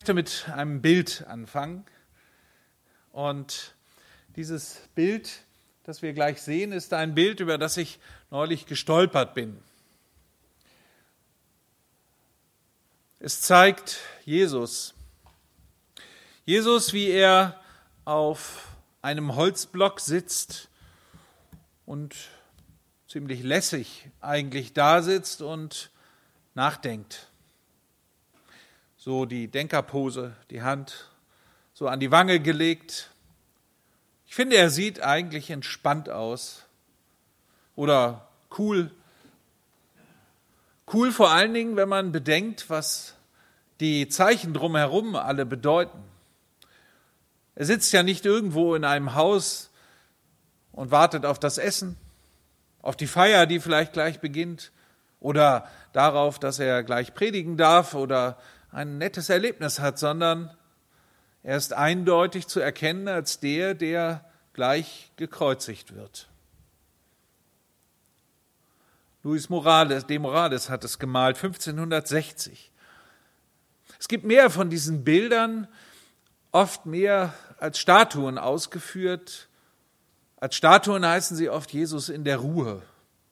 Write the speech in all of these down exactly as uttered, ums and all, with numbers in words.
möchte mit einem Bild anfangen. Und dieses Bild, das wir gleich sehen, ist ein Bild, über das ich neulich gestolpert bin. Es zeigt Jesus. Jesus, wie er auf einem Holzblock sitzt und ziemlich lässig eigentlich da sitzt und nachdenkt. So die Denkerpose, die Hand so an die Wange gelegt. Ich finde, er sieht eigentlich entspannt aus oder cool. Cool vor allen Dingen, wenn man bedenkt, was die Zeichen drumherum alle bedeuten. Er sitzt ja nicht irgendwo in einem Haus und wartet auf das Essen, auf die Feier, die vielleicht gleich beginnt, oder darauf, dass er gleich predigen darf oder ein nettes Erlebnis hat, sondern er ist eindeutig zu erkennen als der, der gleich gekreuzigt wird. Luis Morales, de Morales hat es gemalt, fünfzehnhundertsechzig. Es gibt mehr von diesen Bildern, oft mehr als Statuen ausgeführt. Als Statuen heißen sie oft Jesus in der Ruhe.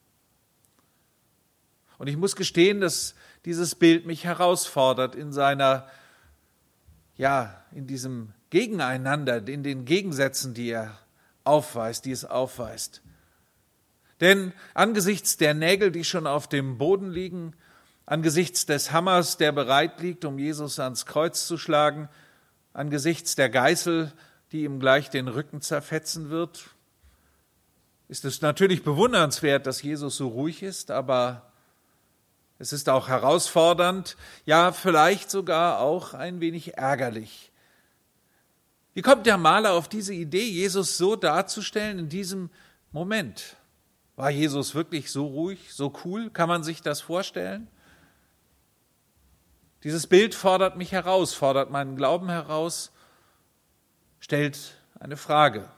Und ich muss gestehen, dass dieses Bild mich herausfordert in seiner, ja, in diesem Gegeneinander, in den Gegensätzen, die er aufweist, die es aufweist. Denn angesichts der Nägel, die schon auf dem Boden liegen, angesichts des Hammers, der bereit liegt, um Jesus ans Kreuz zu schlagen, angesichts der Geißel, die ihm gleich den Rücken zerfetzen wird, ist es natürlich bewundernswert, dass Jesus so ruhig ist, aber es ist auch herausfordernd, ja vielleicht sogar auch ein wenig ärgerlich. Wie kommt der Maler auf diese Idee, Jesus so darzustellen in diesem Moment? War Jesus wirklich so ruhig, so cool? Kann man sich das vorstellen? Dieses Bild fordert mich heraus, fordert meinen Glauben heraus, stellt eine Frage.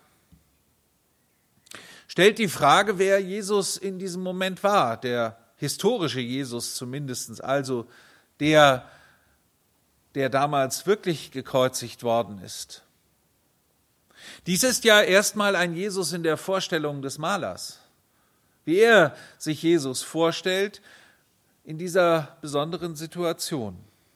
Stellt die Frage, wer Jesus in diesem Moment war, der historische Jesus zumindest, also der, der damals wirklich gekreuzigt worden ist. Dies ist ja erstmal ein Jesus in der Vorstellung des Malers, wie er sich Jesus vorstellt in dieser besonderen Situation.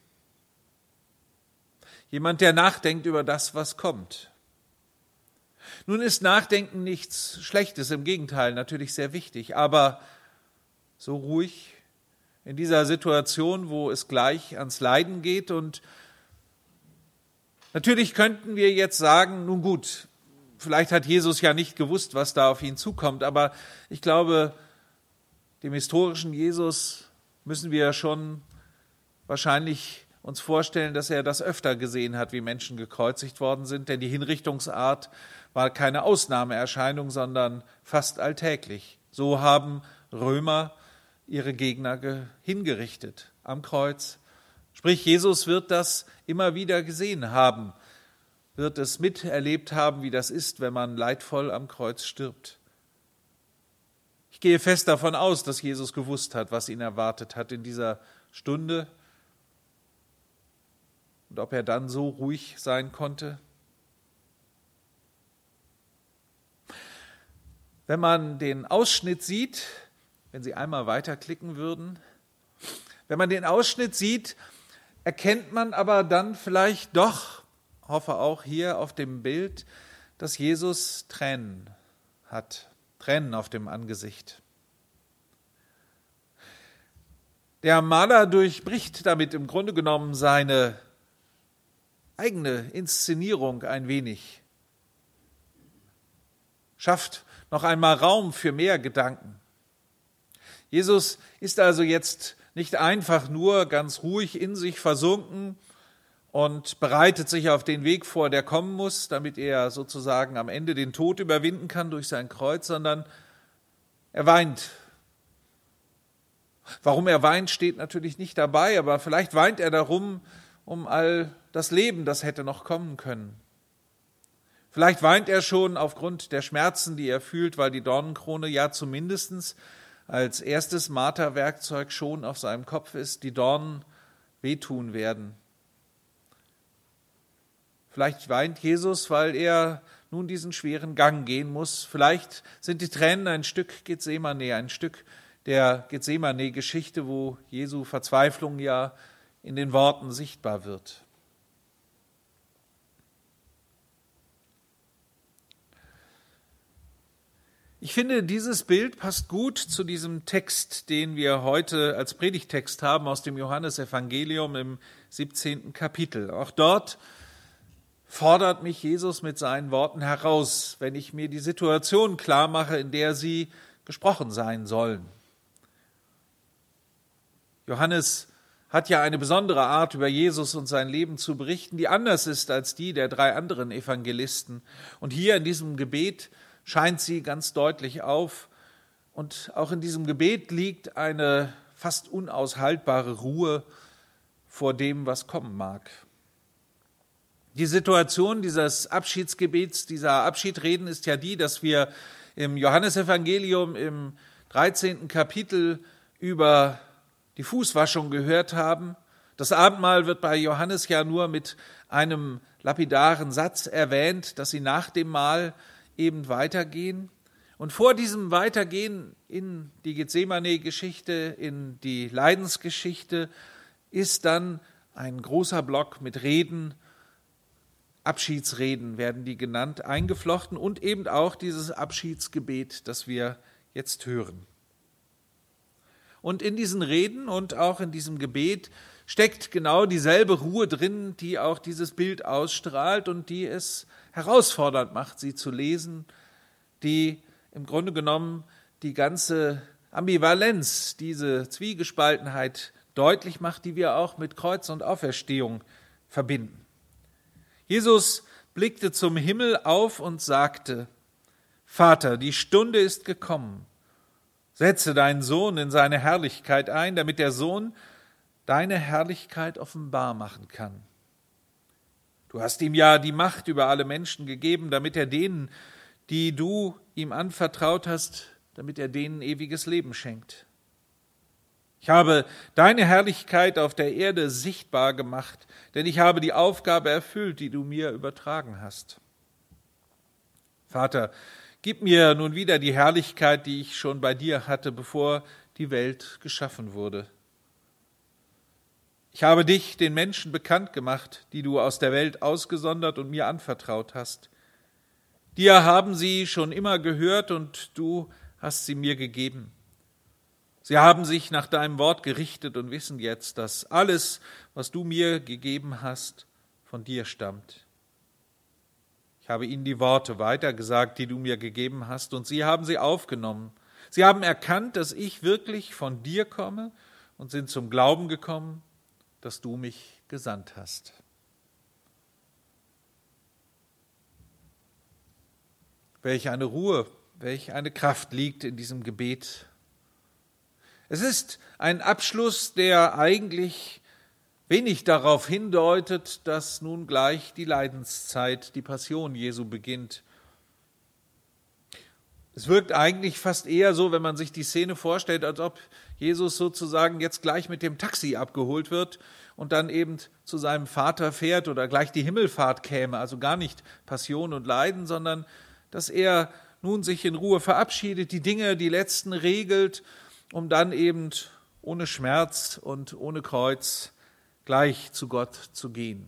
Jemand, der nachdenkt über das, was kommt. Nun ist Nachdenken nichts Schlechtes, im Gegenteil, natürlich sehr wichtig, aber so ruhig in dieser Situation, wo es gleich ans Leiden geht. Und natürlich könnten wir jetzt sagen, nun gut, vielleicht hat Jesus ja nicht gewusst, was da auf ihn zukommt, aber ich glaube, dem historischen Jesus müssen wir schon wahrscheinlich uns vorstellen, dass er das öfter gesehen hat, wie Menschen gekreuzigt worden sind, denn die Hinrichtungsart war keine Ausnahmeerscheinung, sondern fast alltäglich. So haben Römer ihre Gegner hingerichtet am Kreuz. Sprich, Jesus wird das immer wieder gesehen haben, wird es miterlebt haben, wie das ist, wenn man leidvoll am Kreuz stirbt. Ich gehe fest davon aus, dass Jesus gewusst hat, was ihn erwartet hat in dieser Stunde und ob er dann so ruhig sein konnte. Wenn man den Ausschnitt sieht, wenn Sie einmal weiterklicken würden, wenn man den Ausschnitt sieht, erkennt man aber dann vielleicht doch, hoffe auch hier auf dem Bild, dass Jesus Tränen hat, Tränen auf dem Angesicht. Der Maler durchbricht damit im Grunde genommen seine eigene Inszenierung ein wenig, schafft noch einmal Raum für mehr Gedanken. Jesus ist also jetzt nicht einfach nur ganz ruhig in sich versunken und bereitet sich auf den Weg vor, der kommen muss, damit er sozusagen am Ende den Tod überwinden kann durch sein Kreuz, sondern er weint. Warum er weint, steht natürlich nicht dabei, aber vielleicht weint er darum, um all das Leben, das hätte noch kommen können. Vielleicht weint er schon aufgrund der Schmerzen, die er fühlt, weil die Dornenkrone ja zumindest als erstes Marterwerkzeug schon auf seinem Kopf ist, die Dornen wehtun werden. Vielleicht weint Jesus, weil er nun diesen schweren Gang gehen muss. Vielleicht sind die Tränen ein Stück Gethsemane, ein Stück der Gethsemane-Geschichte, wo Jesu Verzweiflung ja in den Worten sichtbar wird. Ich finde, dieses Bild passt gut zu diesem Text, den wir heute als Predigttext haben aus dem Johannesevangelium im siebzehnten Kapitel. Auch dort fordert mich Jesus mit seinen Worten heraus, wenn ich mir die Situation klar mache, in der sie gesprochen sein sollen. Johannes hat ja eine besondere Art, über Jesus und sein Leben zu berichten, die anders ist als die der drei anderen Evangelisten. Und hier in diesem Gebet scheint sie ganz deutlich auf. Und auch in diesem Gebet liegt eine fast unaushaltbare Ruhe vor dem, was kommen mag. Die Situation dieses Abschiedsgebets, dieser Abschiedreden ist ja die, dass wir im Johannesevangelium im dreizehnten Kapitel über die Fußwaschung gehört haben. Das Abendmahl wird bei Johannes ja nur mit einem lapidaren Satz erwähnt, dass sie nach dem Mahl eben weitergehen. Und vor diesem Weitergehen in die Gethsemane-Geschichte, in die Leidensgeschichte, ist dann ein großer Block mit Reden, Abschiedsreden werden die genannt, eingeflochten und eben auch dieses Abschiedsgebet, das wir jetzt hören. Und in diesen Reden und auch in diesem Gebet steckt genau dieselbe Ruhe drin, die auch dieses Bild ausstrahlt und die es herausfordernd macht, sie zu lesen, die im Grunde genommen die ganze Ambivalenz, diese Zwiegespaltenheit deutlich macht, die wir auch mit Kreuz und Auferstehung verbinden. Jesus blickte zum Himmel auf und sagte: Vater, die Stunde ist gekommen. Setze deinen Sohn in seine Herrlichkeit ein, damit der Sohn deine Herrlichkeit offenbar machen kann. Du hast ihm ja die Macht über alle Menschen gegeben, damit er denen, die du ihm anvertraut hast, damit er denen ewiges Leben schenkt. Ich habe deine Herrlichkeit auf der Erde sichtbar gemacht, denn ich habe die Aufgabe erfüllt, die du mir übertragen hast. Vater, gib mir nun wieder die Herrlichkeit, die ich schon bei dir hatte, bevor die Welt geschaffen wurde. Ich habe dich den Menschen bekannt gemacht, die du aus der Welt ausgesondert und mir anvertraut hast. Dir haben sie schon immer gehört und du hast sie mir gegeben. Sie haben sich nach deinem Wort gerichtet und wissen jetzt, dass alles, was du mir gegeben hast, von dir stammt. Ich habe ihnen die Worte weitergesagt, die du mir gegeben hast, und sie haben sie aufgenommen. Sie haben erkannt, dass ich wirklich von dir komme und sind zum Glauben gekommen, dass du mich gesandt hast. Welch eine Ruhe, welch eine Kraft liegt in diesem Gebet. Es ist ein Abschluss, der eigentlich wenig darauf hindeutet, dass nun gleich die Leidenszeit, die Passion Jesu beginnt. Es wirkt eigentlich fast eher so, wenn man sich die Szene vorstellt, als ob Jesus sozusagen jetzt gleich mit dem Taxi abgeholt wird und dann eben zu seinem Vater fährt oder gleich die Himmelfahrt käme, also gar nicht Passion und Leiden, sondern dass er nun sich in Ruhe verabschiedet, die Dinge, die letzten regelt, um dann eben ohne Schmerz und ohne Kreuz gleich zu Gott zu gehen.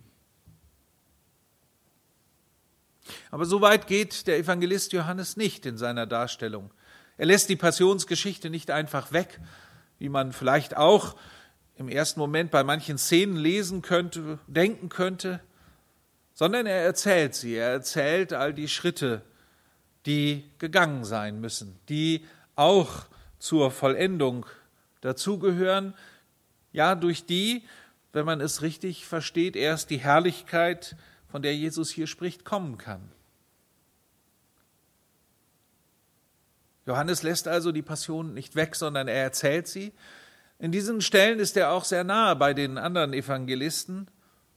Aber so weit geht der Evangelist Johannes nicht in seiner Darstellung. Er lässt die Passionsgeschichte nicht einfach weg, wie man vielleicht auch im ersten Moment bei manchen Szenen lesen könnte, denken könnte, sondern er erzählt sie. Er erzählt all die Schritte, die gegangen sein müssen, die auch zur Vollendung dazugehören, ja, durch die, wenn man es richtig versteht, erst die Herrlichkeit, von der Jesus hier spricht, kommen kann. Johannes lässt also die Passion nicht weg, sondern er erzählt sie. In diesen Stellen ist er auch sehr nahe bei den anderen Evangelisten,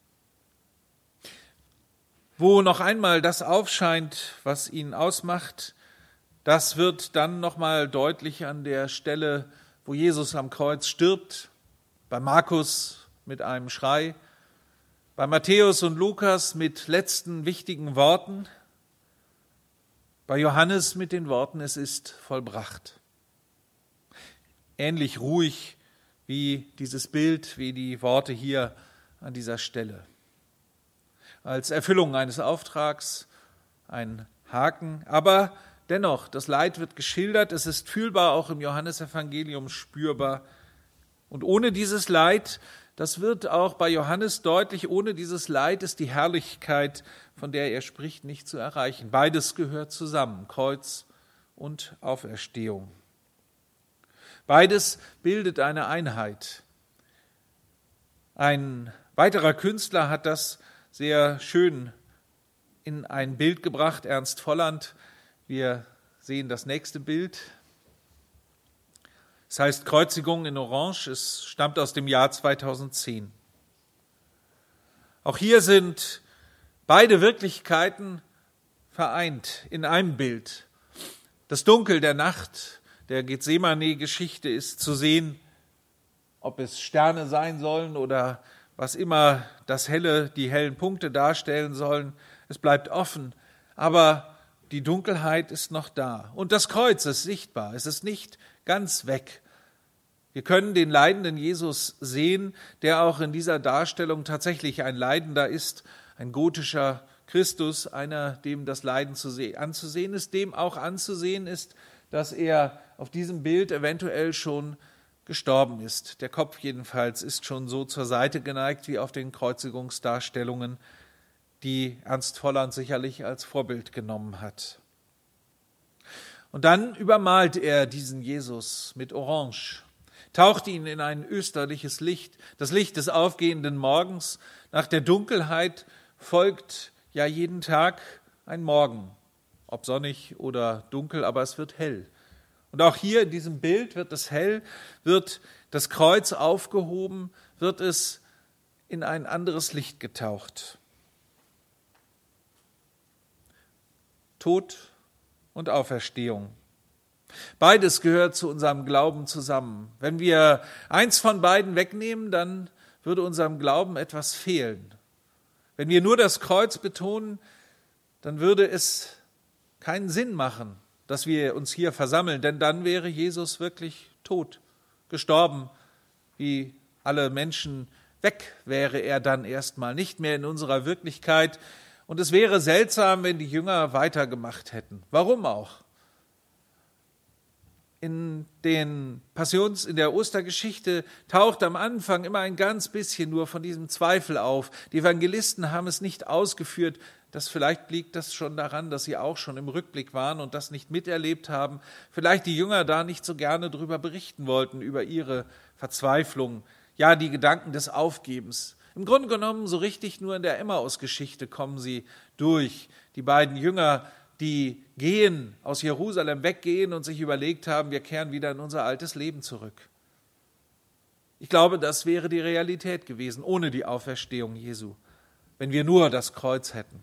wo noch einmal das aufscheint, was ihn ausmacht. Das wird dann nochmal deutlich an der Stelle, wo Jesus am Kreuz stirbt, bei Markus mit einem Schrei, Bei Matthäus und Lukas mit letzten wichtigen Worten, bei Johannes mit den Worten, es ist vollbracht. Ähnlich ruhig wie dieses Bild, wie die Worte hier an dieser Stelle. Als Erfüllung eines Auftrags, ein Haken, aber dennoch, das Leid wird geschildert, es ist fühlbar, auch im Johannesevangelium spürbar. Und ohne dieses Leid, das wird auch bei Johannes deutlich, ohne dieses Leid ist die Herrlichkeit, von der er spricht, nicht zu erreichen. Beides gehört zusammen, Kreuz und Auferstehung. Beides bildet eine Einheit. Ein weiterer Künstler hat das sehr schön in ein Bild gebracht, Ernst Volland. Wir sehen das nächste Bild. Es heißt Kreuzigung in Orange, es stammt aus dem Jahr zweitausendzehn. Auch hier sind beide Wirklichkeiten vereint in einem Bild. Das Dunkel der Nacht, der Gethsemane-Geschichte ist zu sehen, ob es Sterne sein sollen oder was immer das Helle, die hellen Punkte darstellen sollen. Es bleibt offen, aber die Dunkelheit ist noch da. Und das Kreuz ist sichtbar, es ist nicht ganz weg. Wir können den leidenden Jesus sehen, der auch in dieser Darstellung tatsächlich ein Leidender ist, ein gotischer Christus, einer, dem das Leiden anzusehen ist, dem auch anzusehen ist, dass er auf diesem Bild eventuell schon gestorben ist. Der Kopf jedenfalls ist schon so zur Seite geneigt wie auf den Kreuzigungsdarstellungen, die Ernst Volland sicherlich als Vorbild genommen hat. Und dann übermalt er diesen Jesus mit Orange, taucht ihn in ein österliches Licht, das Licht des aufgehenden Morgens. Nach der Dunkelheit folgt ja jeden Tag ein Morgen, ob sonnig oder dunkel, aber es wird hell. Und auch hier in diesem Bild wird es hell, wird das Kreuz aufgehoben, wird es in ein anderes Licht getaucht. Tod und Auferstehung. Beides gehört zu unserem Glauben zusammen. Wenn wir eins von beiden wegnehmen, dann würde unserem Glauben etwas fehlen. Wenn wir nur das Kreuz betonen, dann würde es keinen Sinn machen, dass wir uns hier versammeln, denn dann wäre Jesus wirklich tot, gestorben, wie alle Menschen. Weg wäre er dann erstmal, nicht mehr in unserer Wirklichkeit. Und es wäre seltsam, wenn die Jünger weitergemacht hätten. Warum auch? In den Passions, in der Ostergeschichte taucht am Anfang immer ein ganz bisschen nur von diesem Zweifel auf. Die Evangelisten haben es nicht ausgeführt. Das vielleicht liegt das schon daran, dass sie auch schon im Rückblick waren und das nicht miterlebt haben. Vielleicht die Jünger da nicht so gerne darüber berichten wollten, über ihre Verzweiflung. Ja, die Gedanken des Aufgebens. Im Grunde genommen so richtig nur in der Emmaus-Geschichte kommen sie durch. Die beiden Jünger, die gehen, aus Jerusalem weggehen und sich überlegt haben, wir kehren wieder in unser altes Leben zurück. Ich glaube, das wäre die Realität gewesen, ohne die Auferstehung Jesu, wenn wir nur das Kreuz hätten.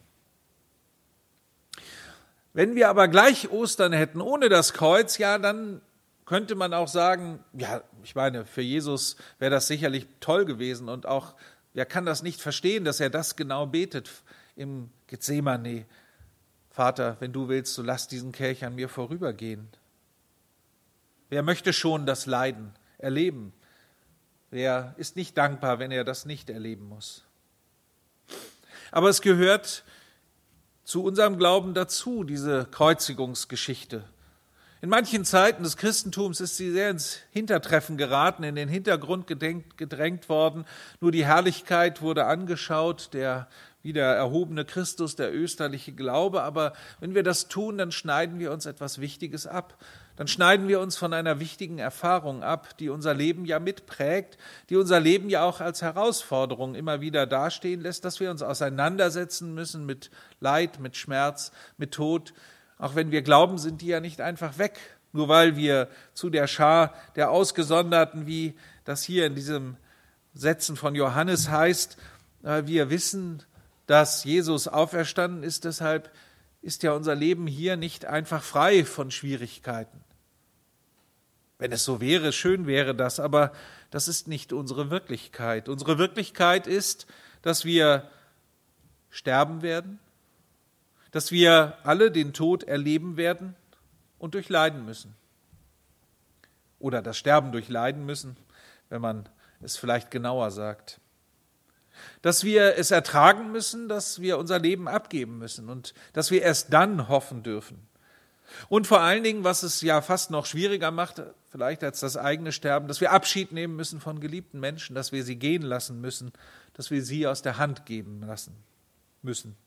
Wenn wir aber gleich Ostern hätten, ohne das Kreuz, ja, dann könnte man auch sagen, ja, ich meine, für Jesus wäre das sicherlich toll gewesen und auch, wer kann das nicht verstehen, dass er das genau betet im Gethsemane. Vater, wenn du willst, so lass diesen Kelch an mir vorübergehen. Wer möchte schon das Leiden erleben? Wer ist nicht dankbar, wenn er das nicht erleben muss? Aber es gehört zu unserem Glauben dazu, diese Kreuzigungsgeschichte. In manchen Zeiten des Christentums ist sie sehr ins Hintertreffen geraten, in den Hintergrund gedrängt worden. Nur die Herrlichkeit wurde angeschaut, der wieder erhobene Christus, der österliche Glaube. Aber wenn wir das tun, dann schneiden wir uns etwas Wichtiges ab. Dann schneiden wir uns von einer wichtigen Erfahrung ab, die unser Leben ja mitprägt, die unser Leben ja auch als Herausforderung immer wieder dastehen lässt, dass wir uns auseinandersetzen müssen mit Leid, mit Schmerz, mit Tod. Auch wenn wir glauben, sind die ja nicht einfach weg, nur weil wir zu der Schar der Ausgesonderten, wie das hier in diesem Sätzen von Johannes heißt, wir wissen, dass Jesus auferstanden ist, deshalb ist ja unser Leben hier nicht einfach frei von Schwierigkeiten. Wenn es so wäre, schön wäre das, aber das ist nicht unsere Wirklichkeit. Unsere Wirklichkeit ist, dass wir sterben werden, dass wir alle den Tod erleben werden und durchleiden müssen. Oder das Sterben durchleiden müssen, wenn man es vielleicht genauer sagt. Dass wir es ertragen müssen, dass wir unser Leben abgeben müssen und dass wir erst dann hoffen dürfen. Und vor allen Dingen, was es ja fast noch schwieriger macht, vielleicht als das eigene Sterben, dass wir Abschied nehmen müssen von geliebten Menschen, dass wir sie gehen lassen müssen, dass wir sie aus der Hand geben lassen müssen.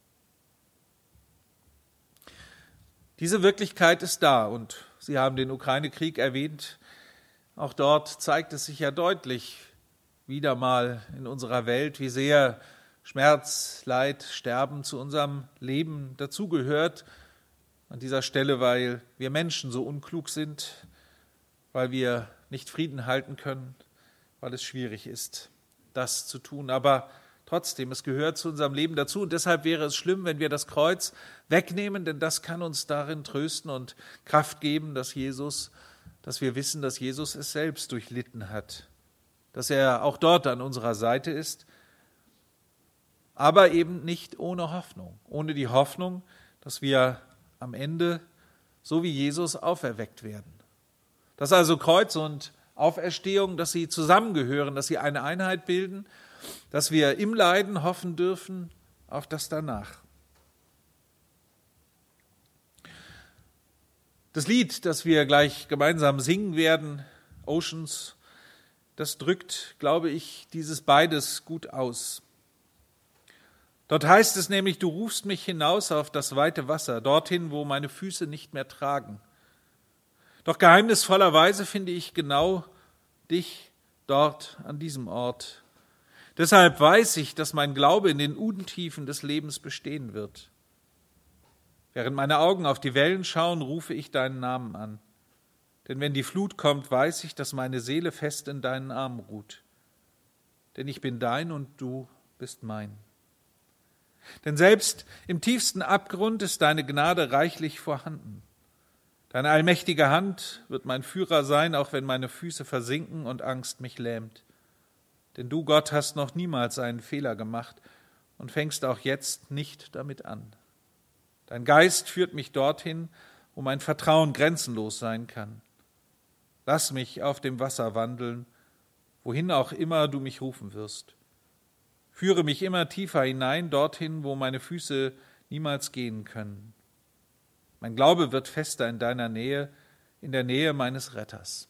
Diese Wirklichkeit ist da und Sie haben den Ukraine-Krieg erwähnt. Auch dort zeigt es sich ja deutlich wieder mal in unserer Welt, wie sehr Schmerz, Leid, Sterben zu unserem Leben dazugehört. An dieser Stelle, weil wir Menschen so unklug sind, weil wir nicht Frieden halten können, weil es schwierig ist, das zu tun. Aber trotzdem, es gehört zu unserem Leben dazu. Und deshalb wäre es schlimm, wenn wir das Kreuz wegnehmen, denn das kann uns darin trösten und Kraft geben, dass Jesus, dass wir wissen, dass Jesus es selbst durchlitten hat, dass er auch dort an unserer Seite ist, aber eben nicht ohne Hoffnung, ohne die Hoffnung, dass wir am Ende, so wie Jesus, auferweckt werden. Dass also Kreuz und Auferstehung, dass sie zusammengehören, dass sie eine Einheit bilden, dass wir im Leiden hoffen dürfen auf das Danach. Das Lied, das wir gleich gemeinsam singen werden, Oceans, das drückt, glaube ich, dieses beides gut aus. Dort heißt es nämlich, du rufst mich hinaus auf das weite Wasser, dorthin, wo meine Füße nicht mehr tragen. Doch geheimnisvollerweise finde ich genau dich dort an diesem Ort. Deshalb weiß ich, dass mein Glaube in den Untiefen des Lebens bestehen wird. Während meine Augen auf die Wellen schauen, rufe ich deinen Namen an. Denn wenn die Flut kommt, weiß ich, dass meine Seele fest in deinen Armen ruht. Denn ich bin dein und du bist mein. Denn selbst im tiefsten Abgrund ist deine Gnade reichlich vorhanden. Deine allmächtige Hand wird mein Führer sein, auch wenn meine Füße versinken und Angst mich lähmt. Denn du, Gott, hast noch niemals einen Fehler gemacht und fängst auch jetzt nicht damit an. Dein Geist führt mich dorthin, wo mein Vertrauen grenzenlos sein kann. Lass mich auf dem Wasser wandeln, wohin auch immer du mich rufen wirst. Führe mich immer tiefer hinein, dorthin, wo meine Füße niemals gehen können. Mein Glaube wird fester in deiner Nähe, in der Nähe meines Retters.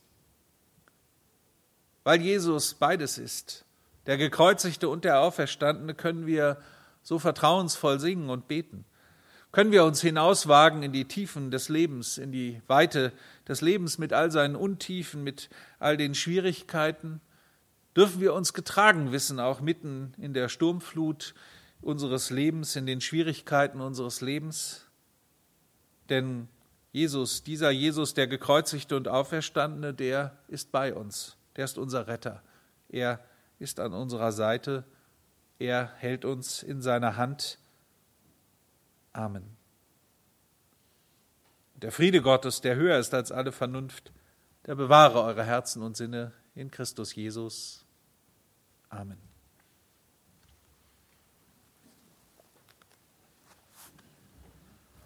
Weil Jesus beides ist, der Gekreuzigte und der Auferstandene, können wir so vertrauensvoll singen und beten. Können wir uns hinauswagen in die Tiefen des Lebens, in die Weite des Lebens mit all seinen Untiefen, mit all den Schwierigkeiten? Dürfen wir uns getragen wissen, auch mitten in der Sturmflut unseres Lebens, in den Schwierigkeiten unseres Lebens? Denn Jesus, dieser Jesus, der Gekreuzigte und Auferstandene, der ist bei uns. Der ist unser Retter. Er ist an unserer Seite. Er hält uns in seiner Hand. Amen. Der Friede Gottes, der höher ist als alle Vernunft, der bewahre eure Herzen und Sinne in Christus Jesus. Amen.